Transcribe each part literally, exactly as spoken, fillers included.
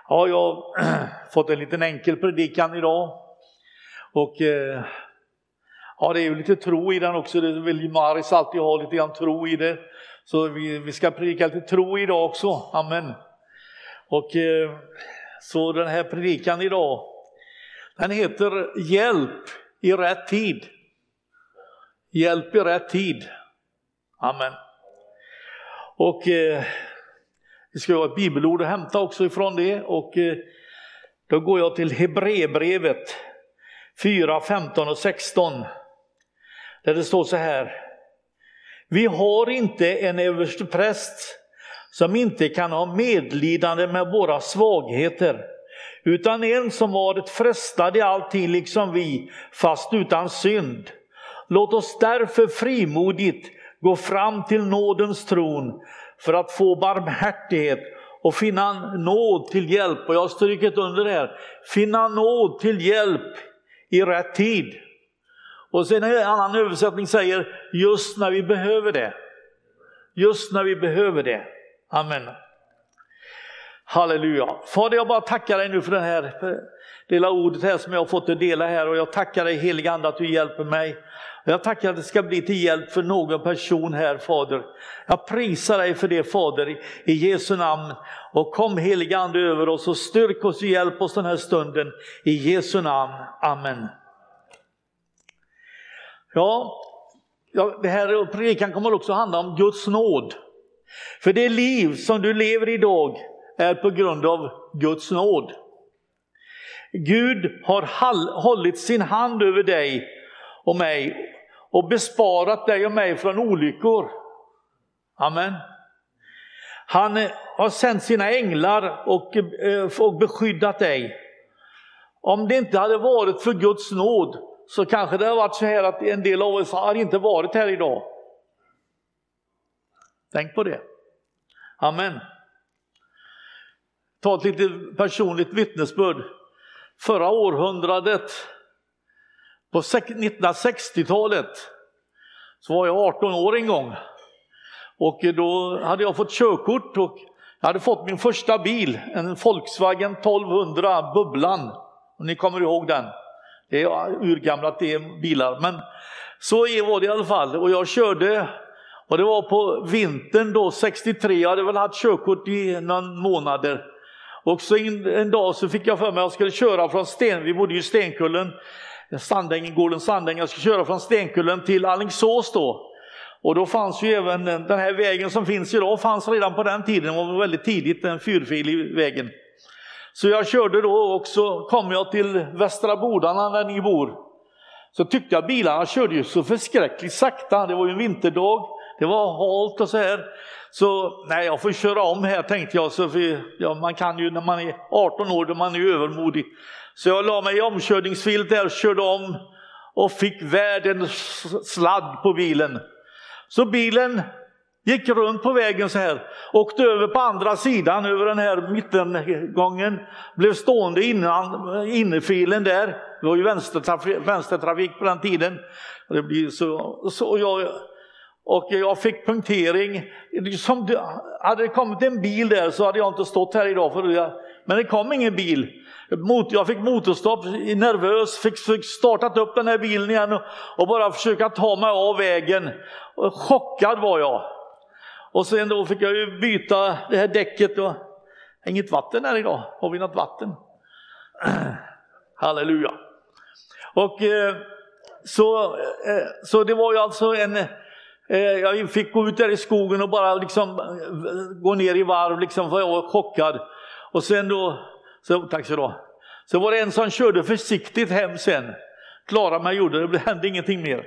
Ja, jag har fått en liten enkel predikan idag. Och eh, ja, det är ju lite tro i den också. Det vill Maris alltid ha lite grann tro i det. Så vi, vi ska predika lite tro idag också. Amen. Och eh, så den här predikan idag, den heter Hjälp i rätt tid. Hjälp i rätt tid. Amen. Och eh, vi ska ha ett bibelord att hämta också ifrån det. Och eh, då går jag till Hebreerbrevet fyra, femton och sexton. Där det står så här: vi har inte en överstepräst som inte kan ha medlidande med våra svagheter, utan en som varit frestad i allting liksom vi, fast utan synd. Låt oss därför frimodigt gå fram till nådens tron för att få barmhärtighet och finna nåd till hjälp. Och jag har strykit under det här: finna nåd till hjälp i rätt tid. Och sen en annan översättning säger just när vi behöver det. Just när vi behöver det. Amen. Halleluja. Fader, jag bara tackar dig nu för det här lilla ordet här som jag har fått att dela här. Och jag tackar dig, helige Ande, att du hjälper mig. Jag tackar att det ska bli till hjälp för någon person här, Fader. Jag prisar dig för det, Fader, i Jesu namn. Och kom, helige Ande, över oss och styrk oss och hjälp oss den här stunden. I Jesu namn. Amen. Ja, ja, det här predikan kommer också handla om Guds nåd. För det liv som du lever idag är på grund av Guds nåd. Gud har hållit sin hand över dig och mig och besparat dig och mig från olyckor. Amen. Han har sänt sina änglar och, och beskyddat dig. Om det inte hade varit för Guds nåd så kanske det har varit så här att en del av oss har inte varit här idag. Tänk på det. Amen. Ta ett lite personligt vittnesbörd. Förra århundradet, på nittonhundrasextiotalet, så var jag arton år en gång. Och då hade jag fått körkort och jag hade fått min första bil, en Volkswagen tolvhundra Bubblan. Om ni kommer ihåg den. Det är urgamla bilar, men så var det i alla fall. Och jag körde, och det var på vintern då, sextiotre. Jag hade väl haft körkort i någon månader. Och så en, en dag så fick jag för mig att jag skulle köra från Sten, vi bodde ju i Stenkullen, Sandängen, gården Sandängen. Jag skulle köra från Stenkullen till Alingsås då. Och då fanns ju även den här vägen som finns idag, fanns redan på den tiden. Det var väldigt tidigt, den fyrfilig vägen. Så jag körde då, och så kom jag till Västra Bodarna där ni bor. Så tyckte jag bilarna körde ju så förskräckligt sakta. Det var ju en vinterdag, det var halt och så här. Så nej, jag får köra om här, tänkte jag. Så för, ja, man kan ju när man är arton år, då man är övermodig. Så jag la mig i omkörningsfilt där, körde om och fick världens sladd på bilen. Så bilen gick runt på vägen så här, åkte över på andra sidan över den här mittengången, blev stående innan innefilen där. Det var ju vänstertrafik, vänstertrafik på den tiden. Det blir så, så jag, och jag fick punktering. Som det, hade det kommit en bil där så hade jag inte stått här idag, för det, men det kom ingen bil. Jag fick motorstopp, nervös, fick, fick startat upp den här bilen igen och, och bara försöka ta mig av vägen. Och chockad var jag. Och sen då fick jag ju byta det här däcket och inget vatten här idag. Har vi något vatten? Halleluja. Och eh, så, eh, så det var ju alltså en... Eh, jag fick gå ut där i skogen och bara liksom eh, gå ner i varv liksom, för jag var chockad. Och sen då... Så, tack så då. Så var det en som körde försiktigt hem sen. Klara mig gjorde, det hände ingenting mer.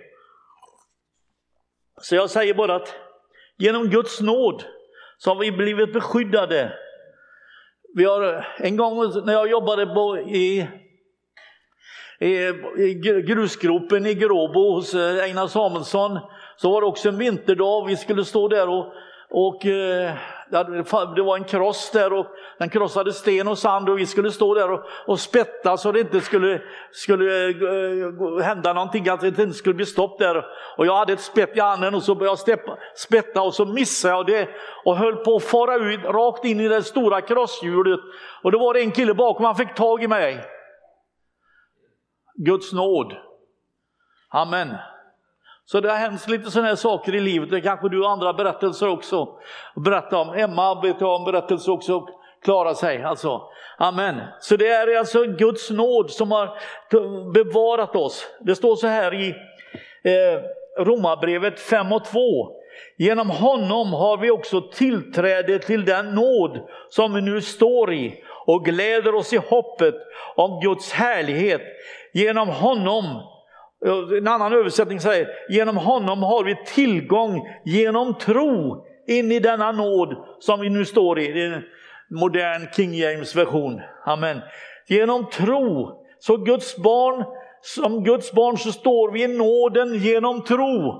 Så jag säger bara att genom Guds nåd så har vi blivit beskyddade. Vi har en gång när jag jobbade på, i, i, i grusgropen i Gråbo hos Einar Samuelsson, så var det också en vinterdag. Vi skulle stå där och, och det var en kross där och den krossade sten och sand och vi skulle stå där och, och spätta så det inte skulle, skulle uh, hända någonting, att det inte skulle bli stopp där. Och jag hade ett spett i handen och så började jag steppa, spätta och så missade jag det och höll på att fara ut rakt in i det stora krosshjulet. Och då var det en kille bakom, han fick tag i mig. Guds nåd. Amen. Så det har hänt lite sådana här saker i livet. Det kanske du och andra berättelser också berättar om. Emma vet jag om berättelser också, klara sig. Alltså. Amen. Så det är alltså Guds nåd som har bevarat oss. Det står så här i eh, Romarbrevet fem och två. Genom honom har vi också tillträde till den nåd som vi nu står i och gläder oss i hoppet om Guds härlighet. Genom honom, en annan översättning säger, genom honom har vi tillgång genom tro in i denna nåd som vi nu står i. Det är en modern King James version. Amen. Genom tro. Så Guds barn, som Guds barn så står vi i nåden genom tro.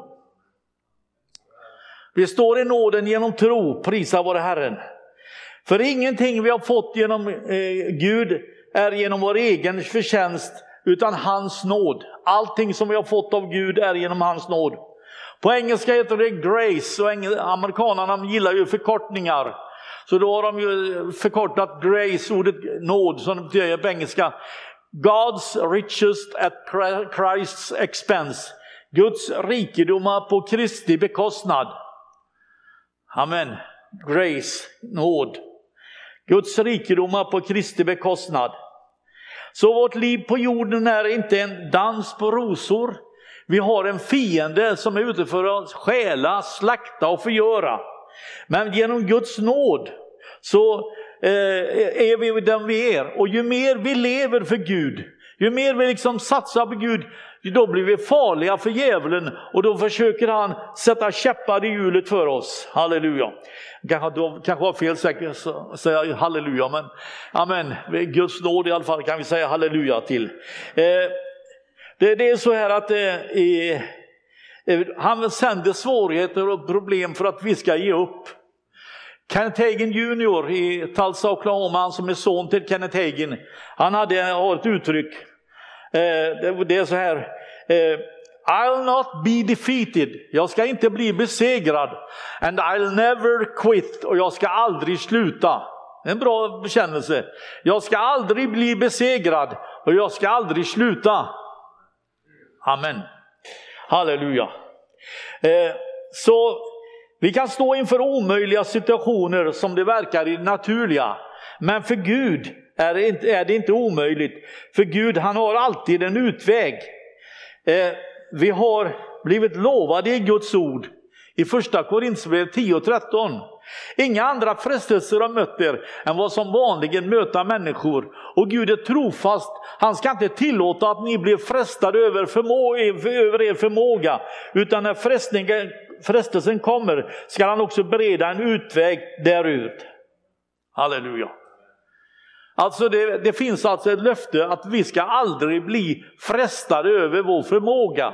Vi står i nåden genom tro, prisa vare Herren. För ingenting vi har fått genom eh, Gud är genom vår egen förtjänst, utan hans nåd. Allting som vi har fått av Gud är genom hans nåd. På engelska heter det grace, och engel- amerikanerna gillar ju förkortningar. Så då har de ju förkortat grace, ordet nåd, som det betyder på engelska. God's riches at Christ's expense. Guds rikedomar på Kristi bekostnad. Amen. Grace, nåd. Guds rikedomar på Kristi bekostnad. Så vårt liv på jorden är inte en dans på rosor. Vi har en fiende som är ute för att stjäla, slakta och förgöra. Men genom Guds nåd så eh, är vi den vi är. Och ju mer vi lever för Gud, ju mer vi liksom satsar på Gud, då blir vi farliga för djävulen. Och då försöker han sätta käppar i hjulet för oss. Halleluja. Kanske, då, kanske var fel säkert att säga halleluja, men amen. Guds nåd i alla fall kan vi säga halleluja till. Eh, det, det är så här att eh, eh, han sänder svårigheter och problem för att vi ska ge upp. Kenneth Hagin junior i Tulsa, Oklahoma, han som är son till Kenneth Hagin, han hade har ett uttryck. Eh, det, det är så här. Eh, I'll not be defeated. Jag ska inte bli besegrad. And I'll never quit. Och jag ska aldrig sluta. En bra bekännelse. Jag ska aldrig bli besegrad. Och jag ska aldrig sluta. Amen. Halleluja. Eh, så vi kan stå inför omöjliga situationer som det verkar i naturliga. Men för Gud är det inte, är det inte omöjligt. För Gud, han har alltid en utväg. Eh, vi har blivit lovade i Guds ord. I första Korinthierbrevet tio och tretton. Inga andra frestelser har mött er än vad som vanligen möter människor. Och Gud är trofast. Han ska inte tillåta att ni blir frestade över, förmå- över er förmåga. Utan när frestningen, frestelsen kommer ska han också bereda en utväg därut. Halleluja. Alltså det, det finns alltså ett löfte att vi ska aldrig bli frestade över vår förmåga.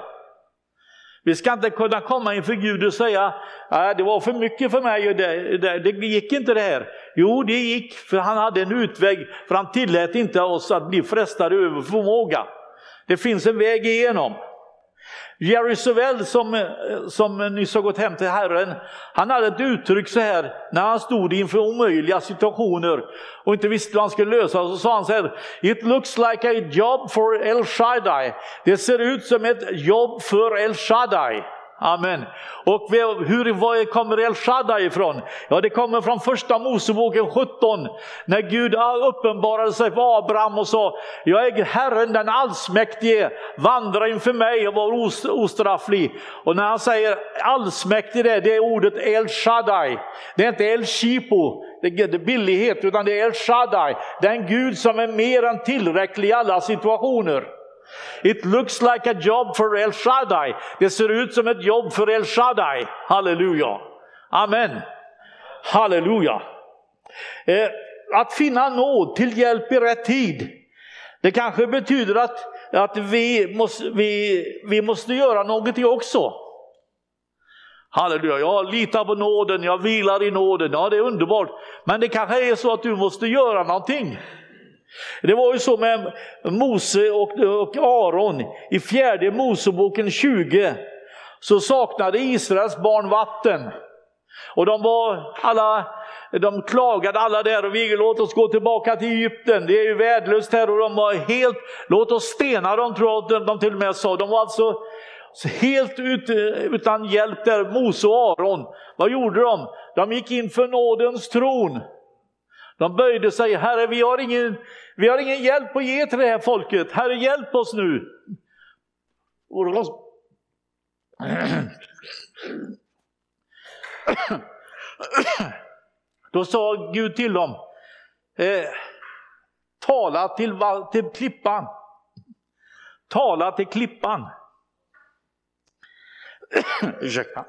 Vi ska inte kunna komma inför Gud och säga nej, det var för mycket för mig, det, det, det gick inte det här. Jo, det gick, för han hade en utväg, för han tillät inte oss att bli frestade över förmåga. Det finns en väg igenom. Jerry Savelle som, som nyss har gått hem till Herren, han hade ett uttryck så här när han stod inför omöjliga situationer och inte visste hur han skulle lösa, så sa han så här: It looks like a job for El Shaddai. Det ser ut som ett jobb för El Shaddai. Amen. Och hur, var kommer El Shaddai ifrån? Ja, det kommer från första Moseboken sjutton. När Gud uppenbarade sig för Abraham och sa: jag är Herren den allsmäktige, vandra inför mig och var os- ostrafflig. Och när han säger allsmäktig, det, det är ordet El Shaddai. Det är inte El Shipo, det är billighet, utan det är El Shaddai. Det är en Gud som är mer än tillräcklig i alla situationer. It looks like a job for El Shaddai. Det ser ut som ett jobb för El Shaddai. Halleluja. Amen. Halleluja. Eh, att finna nåd till hjälp i rätt tid. Det kanske betyder att, att vi, måste, vi, vi måste göra någonting också. Halleluja, jag litar på nåden, jag vilar i nåden. Ja, det är underbart. Men det kanske är så att du måste göra någonting. Det var ju så med Mose och, och Aron. I fjärde Moseboken tjugo så saknade Israels barn vatten. Och de var alla, de klagade alla där och vi låt oss gå tillbaka till Egypten. Det är ju värdelöst här och de var helt, låt oss stena dem, tror jag de till och med sa. De var alltså helt ut, utan hjälp där, Mose och Aron. Vad gjorde de? De gick in för nådens tron. De böjde sig, Herre vi har ingen, vi har ingen hjälp att ge till det här folket. Herre hjälp oss nu. Då sa Gud till dem, eh, tala till, till klippan. Tala till klippan. Ursäkta.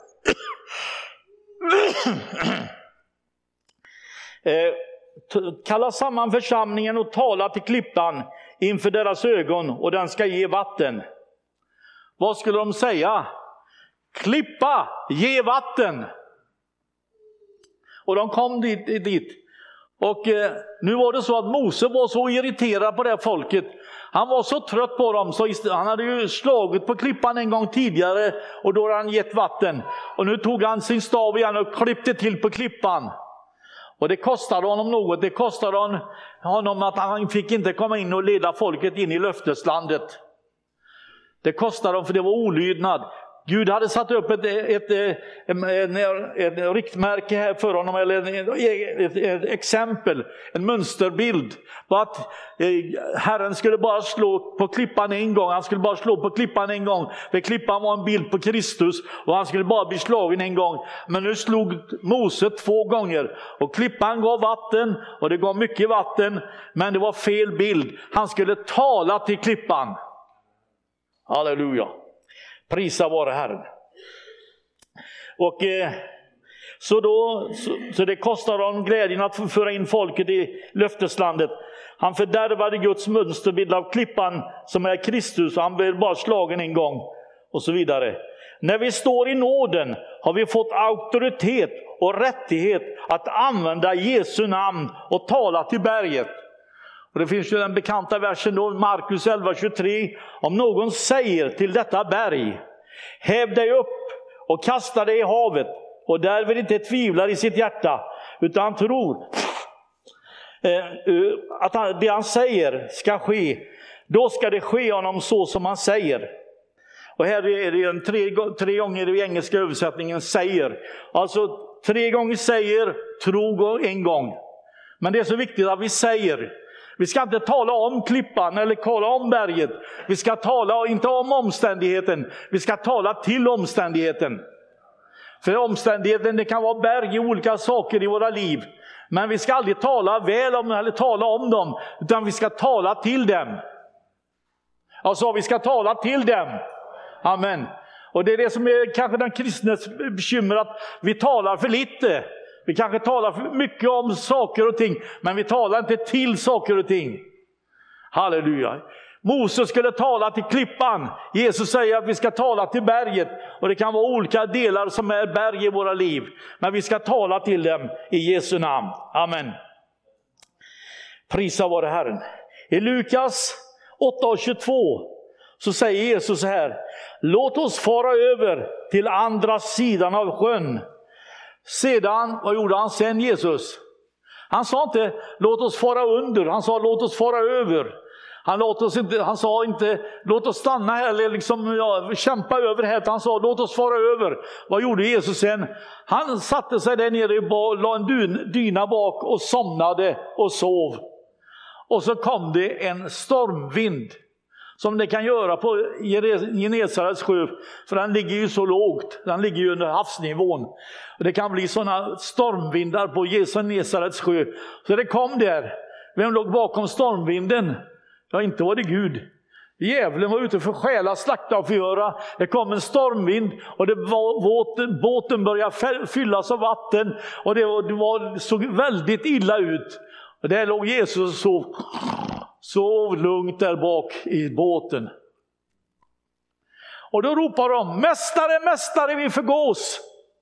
eh, kalla samman församlingen och tala till klippan inför deras ögon och den ska ge vatten. Vad skulle de säga? Klippa, ge vatten. Och de kom dit. dit. Och eh, nu var det så att Mose var så irriterad på det här folket. Han var så trött på dem så han hade ju slagit på klippan en gång tidigare och då hade han gett vatten. Och nu tog han sin stav igen och klippte till på klippan. Och det kostade honom något. Det kostade honom att han fick inte komma in och leda folket in i löfteslandet. Det kostade dem för det var olydnad. Gud hade satt upp ett, ett, ett, ett, ett riktmärke här för honom, eller ett, ett, ett exempel, en mönsterbild på att Herren skulle bara slå på klippan en gång. Han skulle bara slå på klippan en gång. För klippan var en bild på Kristus och han skulle bara bli slagen en gång. Men nu slog Mose två gånger och klippan gav vatten och det gav mycket vatten, men det var fel bild. Han skulle tala till klippan. Halleluja. Prisa vare Herren. Och eh, så då så, så det kostar dem glädjen att föra in folket i löfteslandet. Han fördärvade Guds mönsterbild av klippan som är Kristus och han blev bara slagen en gång och så vidare. När vi står i nåden har vi fått auktoritet och rättighet att använda Jesu namn och tala till berget. Och det finns ju den bekanta versen då, Markus elva tjugotre. Om någon säger till detta berg, häv dig upp och kasta dig i havet, och därvid inte tvivlar i sitt hjärta, utan tror eh, att han, det han säger ska ske, då ska det ske honom så som han säger. Och här är det en tre, tre gånger i engelska översättningen säger. Alltså tre gånger säger, tro en gång. Men det är så viktigt att vi säger. Vi ska inte tala om klippan eller tala om berget. Vi ska tala inte om omständigheten. Vi ska tala till omständigheten. För omständigheten, det kan vara berg i olika saker i våra liv. Men vi ska aldrig tala väl om eller tala om dem. Utan vi ska tala till dem. Alltså vi ska tala till dem. Amen. Och det är det som är kanske den kristnes bekymmer, att vi talar för lite. Vi kanske talar för mycket om saker och ting, men vi talar inte till saker och ting. Halleluja. Moses skulle tala till klippan. Jesus säger att vi ska tala till berget. Och det kan vara olika delar som är berg i våra liv. Men vi ska tala till dem i Jesu namn. Amen. Prisa vare Herren. I Lukas åtta tjugotvå så säger Jesus så här: låt oss fara över till andra sidan av sjön. Sedan, vad gjorde han sen Jesus? Han sa inte låt oss fara under, han sa låt oss fara över. Han, låt oss inte, han sa inte låt oss stanna här eller liksom, ja, kämpa över här. Han sa låt oss fara över. Vad gjorde Jesus sen? Han satte sig där nere och la en dyn, dyna bak och somnade och sov. Och så kom det en stormvind. Som det kan göra på Genesarets sjö. För den ligger ju så lågt. Den ligger ju under havsnivån. Och det kan bli sådana stormvindar på Genesarets sjö. Så det kom där. Vem låg bakom stormvinden? Ja, inte var det Gud. Djävulen var ute för stjäla, slakta och förgöra. Det kom en stormvind och det var, båten började fyllas av vatten. Och det, var, det var, såg väldigt illa ut. Och där låg Jesus och sov. Sov lugnt där bak i båten. Och då ropar de: mästare, mästare, vi förgås.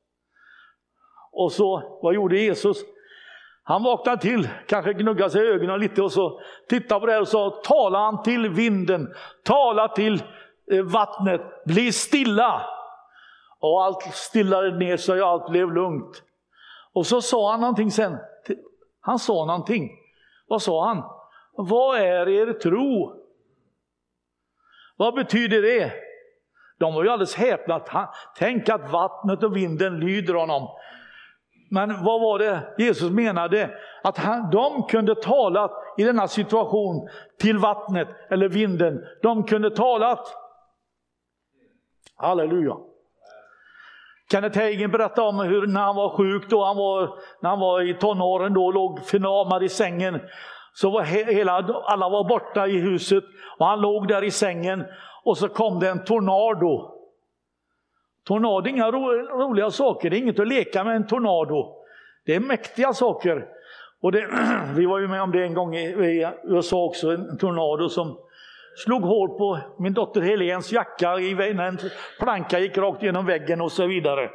Och så, vad gjorde Jesus? Han vaknade till, kanske gnuggade sig i ögonen lite och så tittade på det och så talade han till vinden, tala till vattnet, bli stilla. Och allt stillade ner sig och allt blev lugnt. Och så sa han någonting sen. Han sa någonting. Vad sa han? Vad är er tro? Vad betyder det? De var ju alldeles häpna. Tänk att vattnet och vinden lyder honom. Men vad var det Jesus menade? Att han, de kunde tala i denna situation till vattnet eller vinden. De kunde tala. Halleluja. Kenneth Hagin berättade om hur när han var sjuk då, han var, när han var i tonåren då, låg förnamad i sängen. Så var hela, alla var borta i huset och han låg där i sängen och så kom det en tornado. Tornado är inga ro, roliga saker, det är inget att leka med en tornado. Det är mäktiga saker. Och det, vi var ju med om det en gång i, i U S A också, en tornado som slog hål på min dotter Helens jacka när en planka gick rakt genom väggen och så vidare.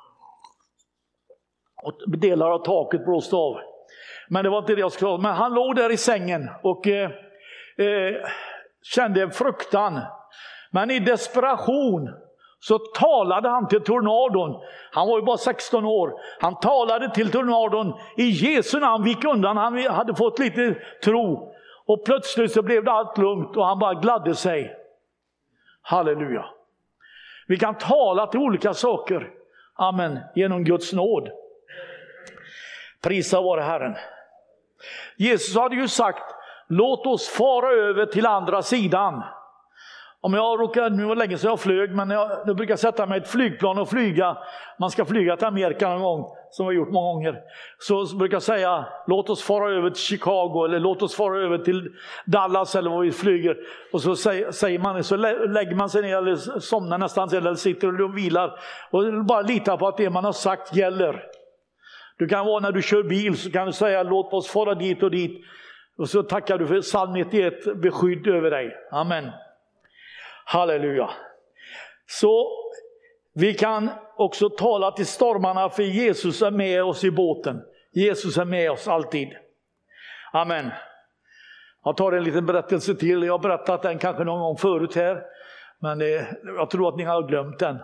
Och delar av taket blåste av. Men det var inte det jag skulle. Men han låg där i sängen och eh, eh, kände en fruktan. Men i desperation så talade han till tornadon. Han var ju bara sexton år. Han talade till tornadon. I Jesu namn gick undan. Han hade fått lite tro. Och plötsligt så blev det allt lugnt och han bara gladde sig. Halleluja. Vi kan tala till olika saker. Amen. Genom Guds nåd. Prisa vare Herren. Jesus hade ju sagt, låt oss fara över till andra sidan. Om jag råkar, nu var det länge sedan jag flög, men jag, jag brukar sätta mig i ett flygplan och flyga. Man ska flyga till Amerika någon gång, som vi har gjort många gånger. Så brukar jag säga, låt oss fara över till Chicago eller låt oss fara över till Dallas eller var vi flyger. Och så säger, säger man, så lägger man sig ner eller somnar nästan eller sitter och vilar. Och bara litar på att det man har sagt gäller. Du kan vara när du kör bil så kan du säga, låt oss fara dit och dit. Och så tackar du för psalm nittioett, beskydd över dig. Amen. Halleluja. Så vi kan också tala till stormarna för Jesus är med oss i båten. Jesus är med oss alltid. Amen. Jag tar en liten berättelse till. Jag har berättat den kanske någon gång förut här. Men det, jag tror att ni har glömt den.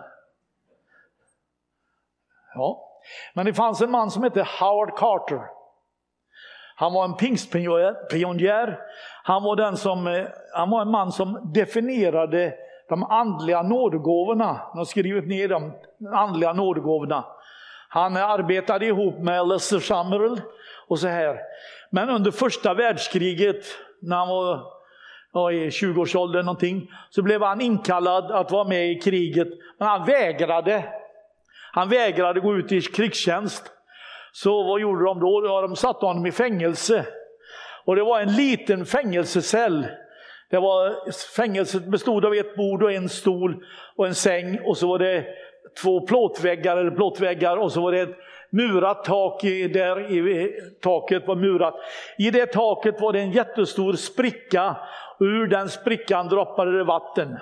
Ja. Men det fanns en man som hette Howard Carter. Han var en pingstpionjär. Han var den som han var en man som definierade de andliga nådegåvorna. Han har skrivit ner de andliga nådegåvorna. Han arbetade ihop med Lester Summerall och så här. Men under första världskriget, när han var ja, i tjugoårsåldern någonting, så blev han inkallad att vara med i kriget. Men han vägrade. Han vägrade gå ut i krigstjänst. Så vad gjorde de då? Ja, de satte honom i fängelse. Och det var en liten fängelsecell. Det var, fängelset bestod av ett bord och en stol och en säng. Och så var det två plåtväggar eller plåtväggar. Och så var det ett murat tak i, där i taket var murat. I det taket var det en jättestor spricka. Och ur den sprickan droppade det vatten.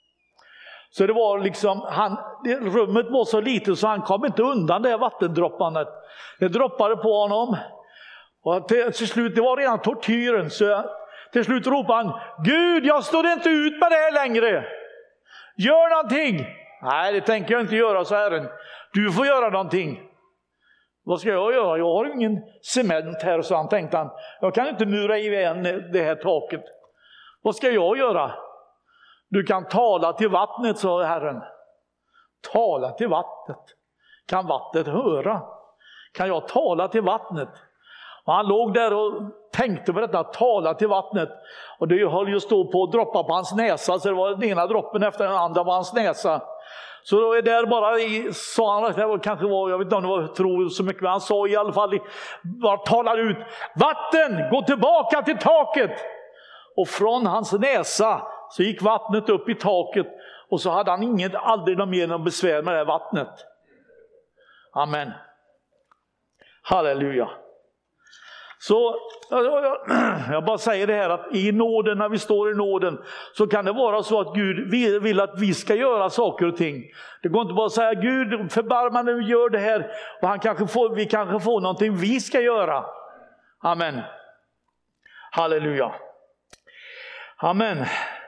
Så det var liksom, han, det, rummet var så litet så han kom inte undan det vattendroppandet. Det droppade på honom. Och till, till slut, det var redan tortyren. Så till slut ropade han, Gud, jag står inte ut med det här längre. Gör någonting. Nej, det tänker jag inte göra, så Herren. Du får göra någonting. Vad ska jag göra? Jag har ingen cement här, så han tänkte han. Jag kan inte mura igen det här taket. Vad ska jag göra? Du kan tala till vattnet, sa Herren. Tala till vattnet. Kan vattnet höra? Kan jag tala till vattnet? Och han låg där och tänkte på detta, tala till vattnet. Och det höll just då på att droppa på hans näsa, så det var den ena droppen efter den andra på hans näsa. Så då är där bara i, sa han, det var, kanske var, jag vet inte om det var tro så mycket, men han sa i alla fall, bara talade ut, vatten, gå tillbaka till taket. Och från hans näsa så gick vattnet upp i taket och så hade han inget, aldrig någon mer någon besvär med det här vattnet. Amen. Halleluja. Så jag bara säger det här att i nåden, när vi står i nåden, så kan det vara så att Gud vill att vi ska göra saker och ting. Det går inte bara att säga Gud förbarma dig, gör det här, och han kanske får, vi kanske får någonting vi ska göra. Amen. Halleluja. Amen.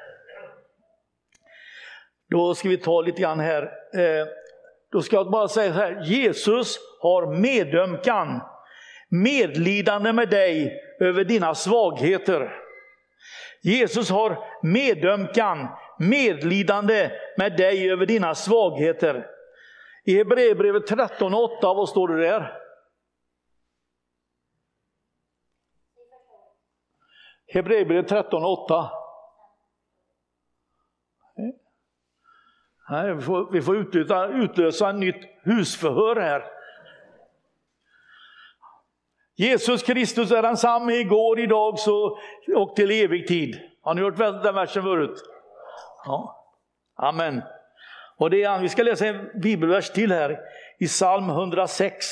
Då ska vi ta lite grann här. Eh, då ska jag bara säga så här. Jesus har medömkan, medlidande med dig över dina svagheter. Jesus har medömkan, medlidande med dig över dina svagheter. I Hebreerbrevet tretton åtta, vad står det där? Hebreerbrevet tretton åtta. Nej, vi får, vi får utlösa, utlösa en nytt husförhör här. Jesus Kristus är densamme igår, idag så, och till evig tid. Har ni hört den versen förut? Ja. Amen. Och det är, vi ska läsa en bibelvers till här i psalm hundrasex.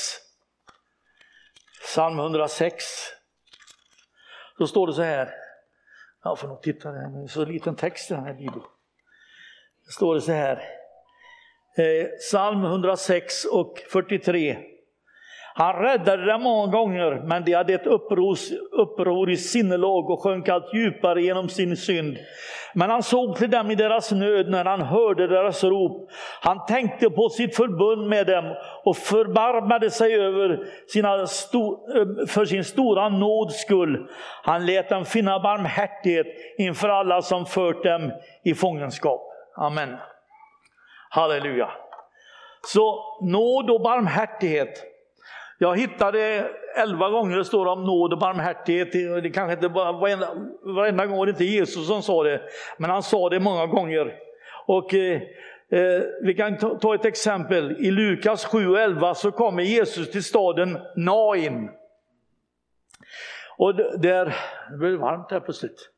Psalm hundrasex. Då står det så här. Jag får nog titta där, det är så liten text i den här bibeln. Det står det så här. Eh, psalm hundrasex och fyrtiotre. Han räddade dem många gånger, men de hade ett upprors, uppror i sinnelag och sjönk allt djupare genom sin synd. Men han såg till dem i deras nöd när han hörde deras rop. Han tänkte på sitt förbund med dem och förbarmade sig över sina sto, för sin stora nåds skull. Han lät dem finna barmhärtighet inför alla som fört dem i fångenskap. Amen. Halleluja. Så nåd och barmhärtighet. Jag hittade elva gånger det står om nåd och barmhärtighet. Det kanske inte bara varenda, varenda gång det inte Jesus som sa det, men han sa det många gånger. Och eh, eh, vi kan ta, ta ett exempel. I Lukas sju och elva så kommer Jesus till staden Nain. Och där, det blir varmt här plötsligt.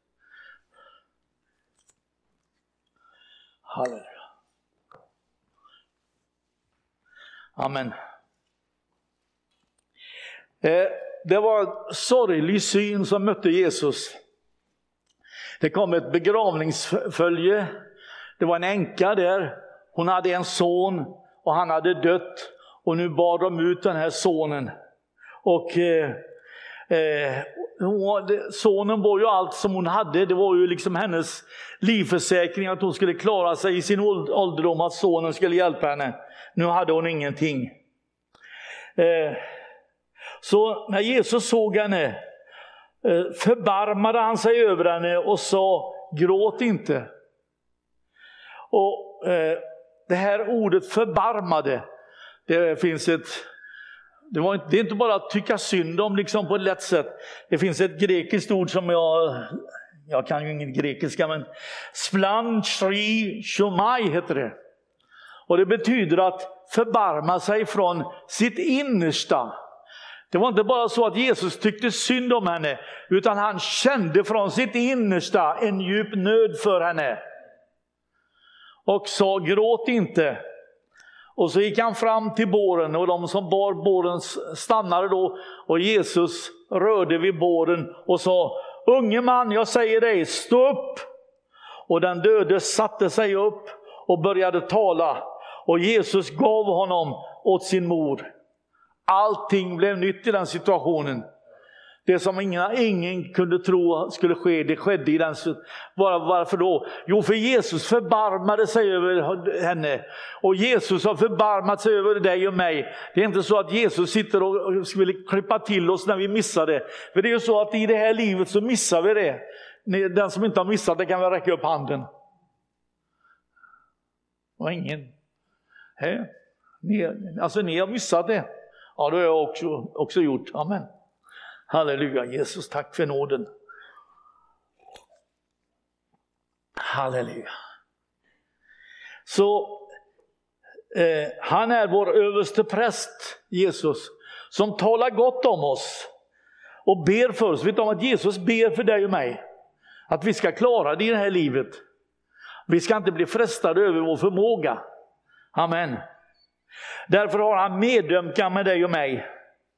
Halleluja. Amen. Det var en sorglig syn som mötte Jesus. Det kom ett begravningsfölje. Det var en änka där. Hon hade en son och han hade dött. Och nu bar de ut den här sonen. Och eh, eh, sonen var ju allt som hon hade. Det var ju liksom hennes livförsäkring att hon skulle klara sig i sin ålderdom, att sonen skulle hjälpa henne. Nu hade hon ingenting. Eh, Så när Jesus såg henne förbarmade han sig över henne och sa, gråt inte. Och eh, det här ordet förbarmade, det finns ett, det, var inte, det är inte bara att tycka synd om liksom på ett lätt sätt. Det finns ett grekiskt ord som jag, jag kan ju ingen grekiska, men splanchri shomai heter det. Och det betyder att förbarma sig från sitt innersta. Det var inte bara så att Jesus tyckte synd om henne, utan han kände från sitt innersta en djup nöd för henne. Och sa, gråt inte. Och så gick han fram till båren, och de som bar båren stannade då, och Jesus rörde vid båren och sa, unge man, jag säger dig, stå upp. Och den döde satte sig upp och började tala, och Jesus gav honom åt sin mor. Allting blev nytt i den situationen. Det som ingen, ingen kunde tro skulle ske, det skedde i den. Bara, varför då? Jo, för Jesus förbarmade sig över henne. Och Jesus har förbarmat sig över dig och mig. Det är inte så att Jesus sitter och skulle klippa till oss när vi missar det. För det är ju så att i det här livet så missar vi det. Den som inte har missat det kan väl räcka upp handen. Och ingen. Hej. Ni, alltså ni har missat det. Ja, det har jag också, också gjort. Amen. Halleluja, Jesus, tack för nåden. Halleluja. Så eh, han är vår överste präst, Jesus, som talar gott om oss och ber för oss. Vet du om att Jesus ber för dig och mig? Att vi ska klara det i det här livet. Vi ska inte bli frestade över vår förmåga. Amen. Därför har han medömkan med dig och mig.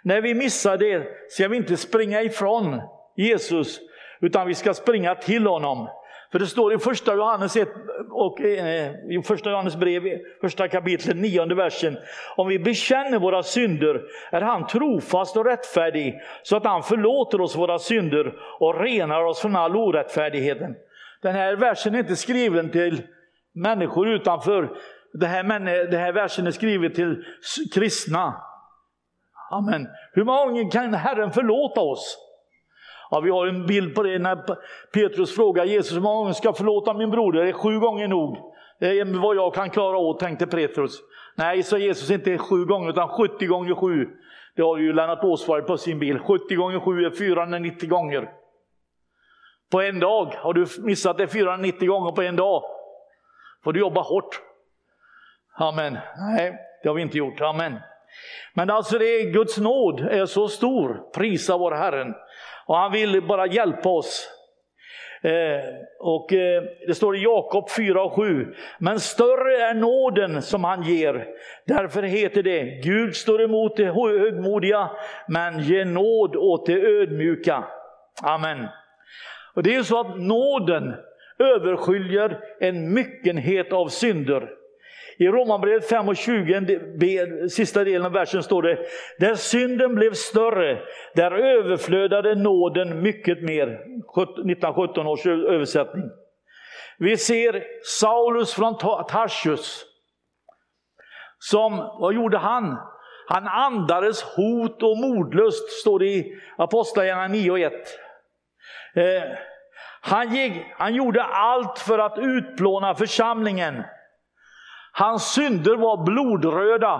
När vi missar det ska vi inte springa ifrån Jesus, utan vi ska springa till honom. För det står i första Johannes ett och eh, i första Johannes brev, första kapitlet, nionde versen: om vi bekänner våra synder är han trofast och rättfärdig, så att han förlåter oss våra synder och renar oss från all orättfärdigheten. Den här versen är inte skriven till människor utanför. Det här, men, det här versen är skriven till kristna. Amen. Hur många gånger kan Herren förlåta oss? Ja, vi har en bild på det när Petrus frågar Jesus: hur många gånger ska jag förlåta min broder? Det är sju gånger nog. Det är vad jag kan klara åt, tänkte Petrus. Nej, så Jesus inte sju gånger utan sjuttio gånger sju. Det har ju Lennart Åsvard på sin bild. sjuttio gånger sju är fyrahundranittio gånger. På en dag. Har du missat det fyrahundranittio gånger på en dag? Får du jobba hårt. Amen. Nej, det har vi inte gjort. Amen. Men alltså det är Guds nåd är så stor. Prisa vår Herren. Och han vill bara hjälpa oss. Eh, och eh, det står i Jakob fyra och sju: men större är nåden som han ger. Därför heter det: Gud står emot det högmodiga, men ger nåd åt det ödmjuka. Amen. Och det är så att nåden översköljer en myckenhet av synder. I Romarbrevet fem och tjugo, sista delen av versen, står det: där synden blev större, där överflödade nåden mycket mer. nittonhundrasjutton års översättning. Vi ser Saulus från Tarsus, som, vad gjorde han? Han andades hot och mordlust, står det i Apostlagärningarna nio och ett. Eh, han, gick, han gjorde allt för att utplåna församlingen. Hans synder var blodröda.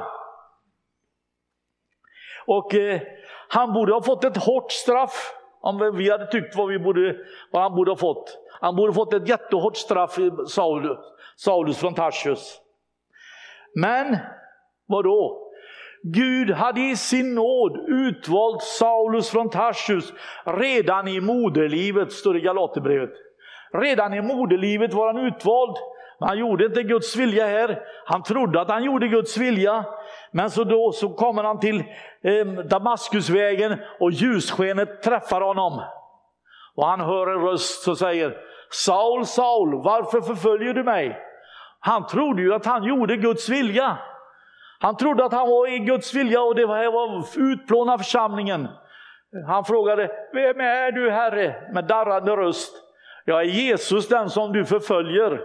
Och eh, han borde ha fått ett hårt straff. Om vi hade tyckt vad, vi borde, vad han borde ha fått. Han borde ha fått ett jättehårt straff i Saulus, Saulus från Tarsus. Men, vad då? Gud hade i sin nåd utvalt Saulus från Tarsus redan i moderlivet, står det i Galaterbrevet. Redan i moderlivet var han utvald. Men han gjorde inte Guds vilja här. Han trodde att han gjorde Guds vilja. Men så då så kommer han till eh, Damaskusvägen och ljusskenet träffar honom. Och han hör en röst som säger: Saul, Saul, varför förföljer du mig? Han trodde ju att han gjorde Guds vilja. Han trodde att han var i Guds vilja och det var, var utplåna församlingen. Han frågade: vem är du, Herre? Med darrande röst: jag är Jesus, den som du förföljer.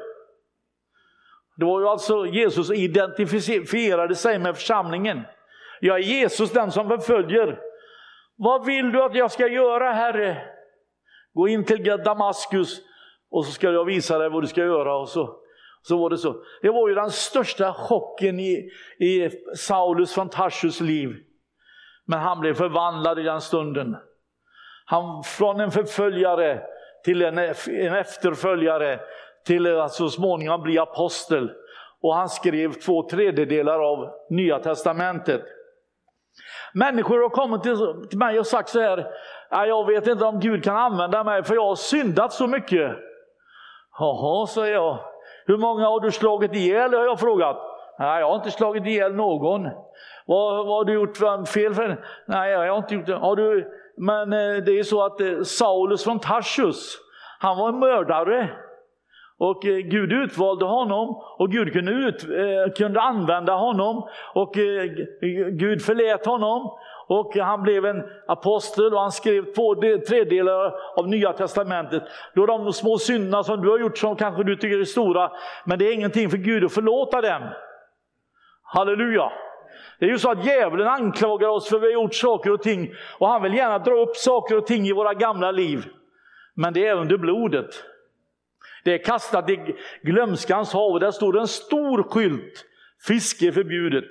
Det var ju alltså Jesus identifierade sig med församlingen. Jag är Jesus, den som förföljer. Vad vill du att jag ska göra, Herre? Gå in till Damaskus och så ska jag visa dig vad du ska göra. Och så, så var det så. Det var ju den största chocken i, i Saulus från Tarsus liv. Men han blev förvandlad i den stunden. Han från en förföljare till en, en efterföljare, till att så småningom bli apostel. Och han skrev två tredjedelar av Nya testamentet. Människor har kommit till mig och sagt så här: jag vet inte om Gud kan använda mig för jag har syndat så mycket. Jaha, säger jag. Hur många har du slagit ihjäl, har jag frågat. Nej, jag har inte slagit ihjäl någon. Vad, vad har du gjort för fel för? Nej, jag har inte gjort det. Har du... Men det är så att Saulus från Tarsus, han var en mördare. Och Gud utvalde honom och Gud kunde, ut, eh, kunde använda honom och eh, Gud förlät honom och han blev en apostel och han skrev två tredjedelar av Nya testamentet. Då de små synderna som du har gjort som kanske du tycker är stora, men det är ingenting för Gud att förlåta dem. Halleluja! Det är ju så att djävulen anklagar oss för att vi har gjort saker och ting och han vill gärna dra upp saker och ting i våra gamla liv. Men det är under blodet. Det är kastat i glömskans hav och där står en stor skylt: fiske förbjudet.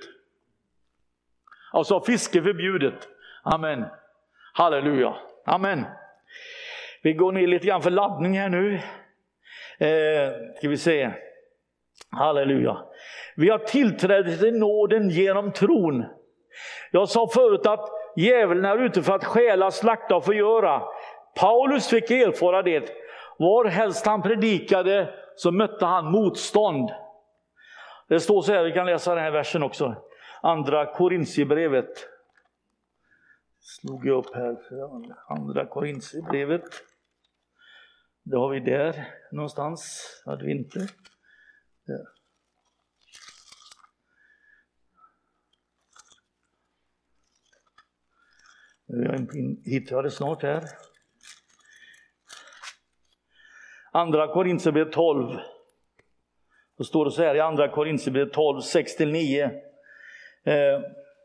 Alltså fiske förbjudet. Amen. Halleluja. Amen. Vi går ner lite grann för laddning här nu. Eh, ska vi se. Halleluja. Vi har tillträde till nåden genom tron. Jag sa förut att djävulen är ute för att stjäla, slakta och förgöra. Paulus fick erfara det. Var helst han predikade så mötte han motstånd. Det står så här, vi kan läsa den här versen också. Andra Korinthierbrevet. slog jag upp här för andra Korinthierbrevet. Det har vi där någonstans. Hade vi inte. Där. Jag hittar det snart här. Andra Korinthierbrevet tolv. Då står det så här i andra Korinthierbrevet tolv, sex till nio. Eh,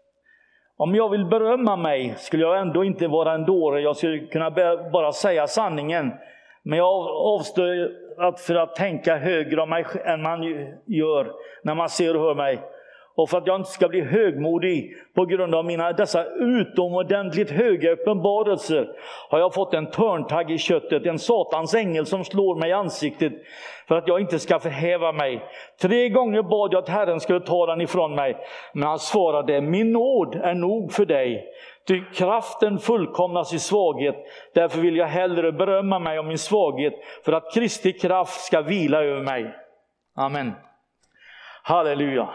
om jag vill berömma mig skulle jag ändå inte vara en dåre. Jag skulle kunna bara säga sanningen. Men jag avstår att för att tänka högre om mig än man gör när man ser och hör mig. Och för att jag inte ska bli högmodig på grund av mina dessa utomordentligt höga uppenbarelser har jag fått en törntagg i köttet, en satans ängel som slår mig i ansiktet för att jag inte ska förhäva mig. Tre gånger bad jag att Herren skulle ta den ifrån mig, men han svarade: min nåd är nog för dig. Ty kraften fullkomnas i svaghet. Därför vill jag hellre berömma mig om min svaghet för att Kristi kraft ska vila över mig. Amen. Halleluja.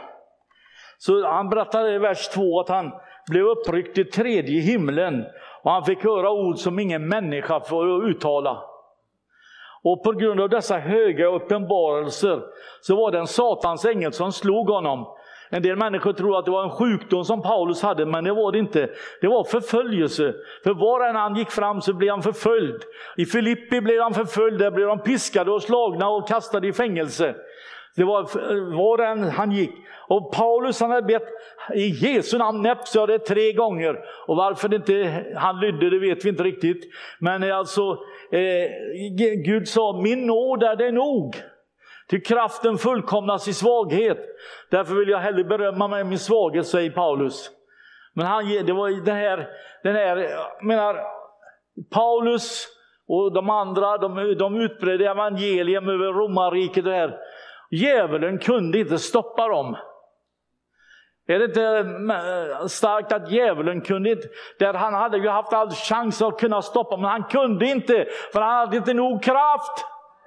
Så han berättar i vers två att han blev uppryckt till tredje himlen. Och han fick höra ord som ingen människa får uttala. Och på grund av dessa höga uppenbarelser så var det en satans ängel som slog honom. En del människor tror att det var en sjukdom som Paulus hade, men det var det inte. Det var förföljelse. För var än han gick fram så blev han förföljd. I Filippi blev han förföljd, där blev han piskade och slagna och kastade i fängelse. Det var var än han gick. Och Paulus han hade bett i Jesu namn näpsa det tre gånger. Och varför det inte han lydde, det vet vi inte riktigt. Men alltså eh, Gud sa: min nåd är det nog. Till kraften fullkomnas i svaghet. Därför vill jag hellre berömma mig min svaghet, säger Paulus. Men han, det var den här, den här jag menar, Paulus och de andra, de, de utbredde evangelium över romarriket. Det här. Djävulen kunde inte stoppa dem. Är det inte starkt att djävulen kunde inte, där han hade ju haft all chans att kunna stoppa, men han kunde inte, för han hade inte nog kraft.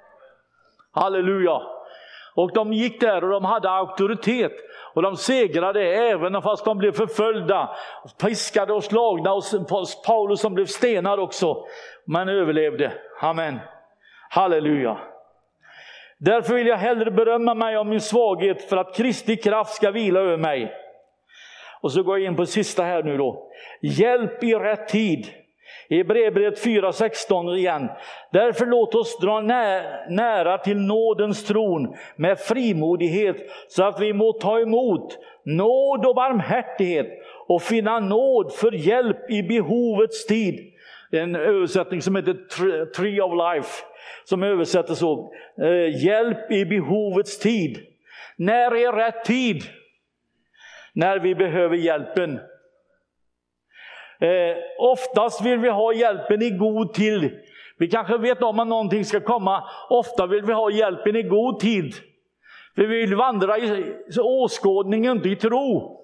Halleluja. Och de gick där och de hade auktoritet. Och de segrade även fast de blev förföljda, piskade och slagna. Och Paulus som blev stenad också, men överlevde. Amen. Halleluja. Därför vill jag hellre berömma mig om min svaghet för att Kristi kraft ska vila över mig. Och så går jag in på sista här nu då. Hjälp i rätt tid. I Hebreerbrevet fyra sexton igen. Därför låt oss dra nä- nära till nådens tron med frimodighet, så att vi må ta emot nåd och barmhärtighet och finna nåd för hjälp i behovets tid. En översättning som heter Tree of Life, som översätter så: eh, hjälp i behovets tid. När är rätt tid? När vi behöver hjälpen. Eh, oftast vill vi ha hjälpen i god tid. Vi kanske vet om att någonting ska komma. Ofta vill vi ha hjälpen i god tid. Vi vill vandra i åskådningen, inte i tro.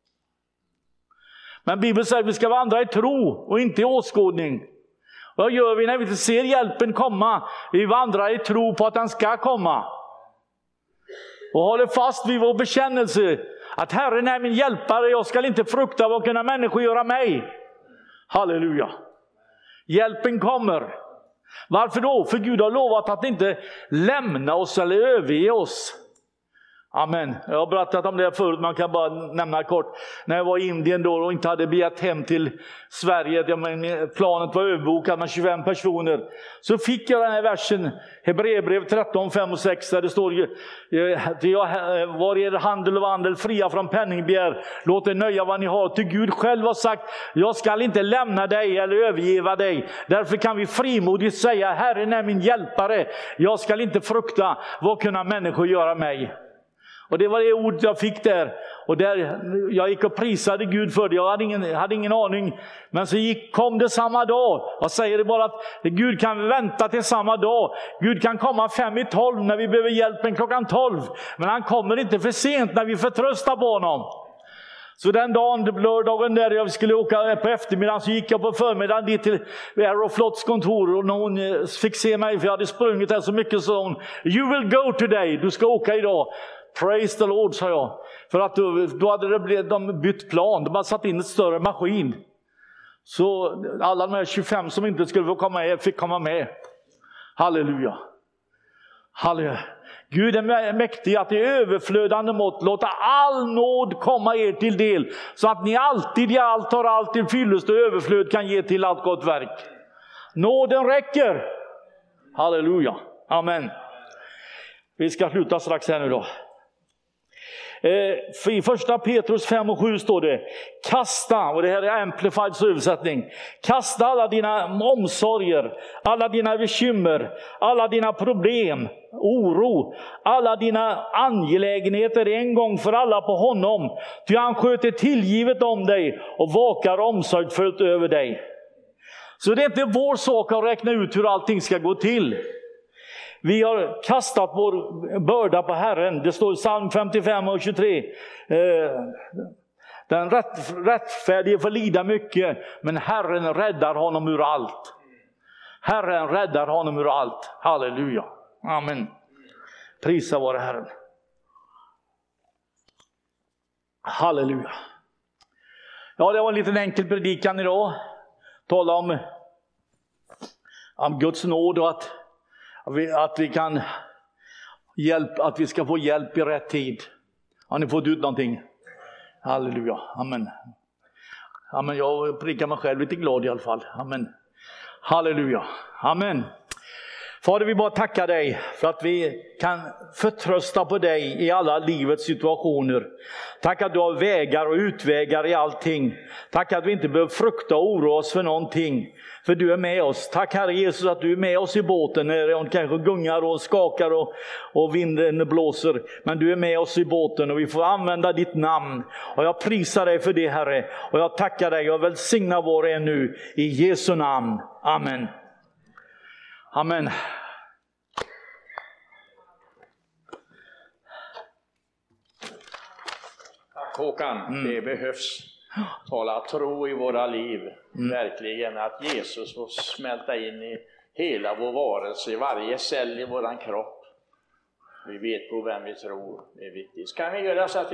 Men Bibeln säger att vi ska vandra i tro och inte i åskådning. Vad gör vi när vi inte ser hjälpen komma? Vi vandrar i tro på att den ska komma. Och håller fast vid vår bekännelse att Herren är min hjälpare, jag ska inte frukta vad kunna människor göra mig. Halleluja. Hjälpen kommer. Varför då? För Gud har lovat att inte lämna oss eller överge oss. Amen. Jag har berättat om det förut, man kan bara nämna kort. När jag var i Indien då och inte hade begärt hem till Sverige, planet var överbokat med tjugofem personer, så fick jag den här versen, Hebreerbrevet tretton, fem och sex, där det står ju: var er handel och vandel fria från penningbegär, låt er nöja vad ni har, till Gud själv har sagt: jag ska inte lämna dig eller övergiva dig. Därför kan vi frimodigt säga: Herren är min hjälpare, jag ska inte frukta vad kunna människor göra mig. Och det var det ord jag fick där. Och där jag gick och prisade Gud för det. Jag hade ingen, hade ingen aning. Men så gick, kom det samma dag. Jag säger det bara att Gud kan vänta till samma dag. Gud kan komma fem i tolv när vi behöver hjälpen klockan tolv. Men han kommer inte för sent när vi förtröstar på honom. Så den dagen, lördagen där jag skulle åka på eftermiddagen, så gick jag på förmiddagen dit till Aeroflots kontor. Och när hon fick se mig, för jag hade sprungit här så mycket, så hon: you will go today, du ska åka idag. Praise the Lord, sa jag. För att då, då hade det blivit, de bytt plan. De hade satt in ett större maskin. Så alla de här tjugofem som inte skulle få komma med fick komma med. Halleluja. Halleluja. Gud är mäktig att i överflödande mått låta all nåd komma er till del, så att ni alltid i allt har allt till fyllest och överflöd kan ge till allt gott verk. Nåden räcker. Halleluja. Amen. Vi ska sluta strax här nu då. Eh, I första Petrus fem och sju står det: kasta, och det här är Amplifieds översättning, kasta alla dina omsorger, alla dina bekymmer, alla dina problem, oro, alla dina angelägenheter en gång för alla på honom, ty han sköter tillgivet om dig och vakar omsorgsfullt över dig. Så det är inte vår sak att räkna ut hur allting ska gå till. Vi har kastat vår börda på Herren. Det står i psalm femtiofem och tjugotre. Eh, den rätt, rättfärdige får lida mycket, men Herren räddar honom ur allt. Herren räddar honom ur allt. Halleluja. Amen. Prisa vare Herren. Halleluja. Ja, det var en liten enkel predikan idag. Tala om, om Guds nåd och att Att vi kan hjälp, att vi ska få hjälp i rätt tid. Har ni fått ut någonting? Halleluja. Amen. Amen. Jag prickar mig själv lite glad i alla fall. Amen. Halleluja. Amen. Fader, vi bara tackar dig för att vi kan förtrösta på dig i alla livets situationer. Tack att du har vägar och utvägar i allting. Tack att vi inte behöver frukta och oroa oss för någonting, för du är med oss. Tack Herre Jesus att du är med oss i båten när hon kanske gungar och skakar och, och vinden blåser. Men du är med oss i båten och vi får använda ditt namn. Och jag prisar dig för det, Herre. Och jag tackar dig och välsignar var och en nu i Jesu namn. Amen. Amen. Tack Håkan, mm. Det behövs tala tro i våra liv. Mm. Verkligen att Jesus får smälta in i hela vår varelse, i varje cell i våran kropp. Vi vet på vem vi tror, det är viktigt. Kan vi göra så att vi